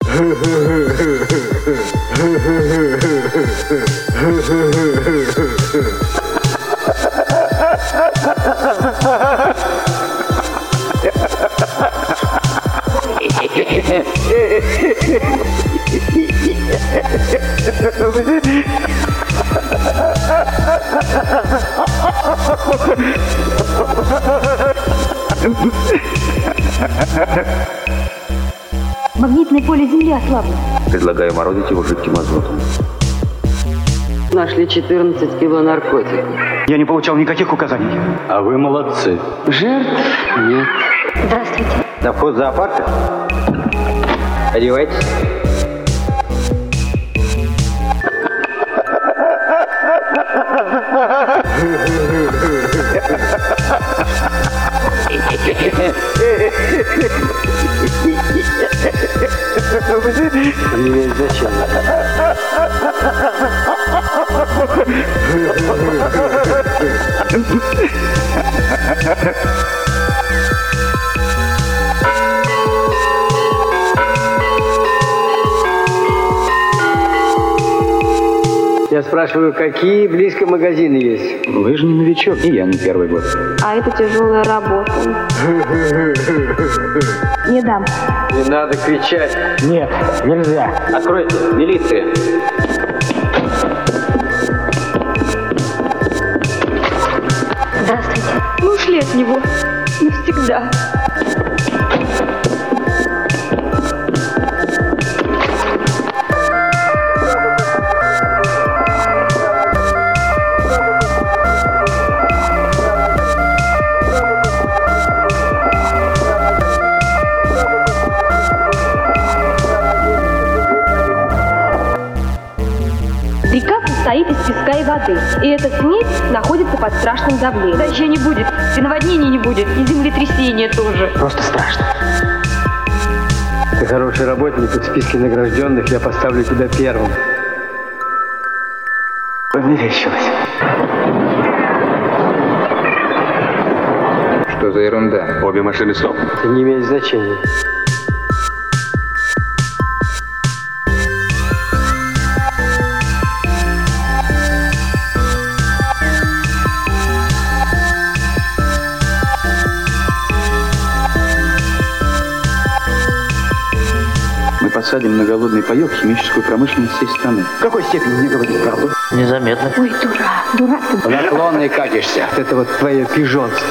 Магнитное поле Земли ослабло. Предлагаю морозить его жидким азотом. Нашли 14 кило наркотиков. Я не получал никаких указаний. А вы молодцы. Жертв нет. Здравствуйте. На вход зоопарка? Одевайтесь. Не имеет значения. Я спрашиваю, какие близко магазины есть? Вы же не новичок, и я не первый год. А это тяжелая работа. Не дам. Не надо кричать. Нет, нельзя. Откройте, милиция. Здравствуйте. Мы ушли от него. Навсегда. Река состоит из песка и воды, и эта смесь находится под страшным давлением. Дождя не будет, и наводнений не будет, и землетрясения тоже. Просто страшно. Ты хороший работник, в списке награжденных я поставлю тебя первым. Померещилось. Что за ерунда? Обе машины стоп. Это не имеет значения. Мы посадим на голодный паёк химическую промышленность всей страны. В какой степени мне говорить правду? Незаметно. Ой, дурак, дурак ты. Наклонный катишься. Это вот твое пижонство.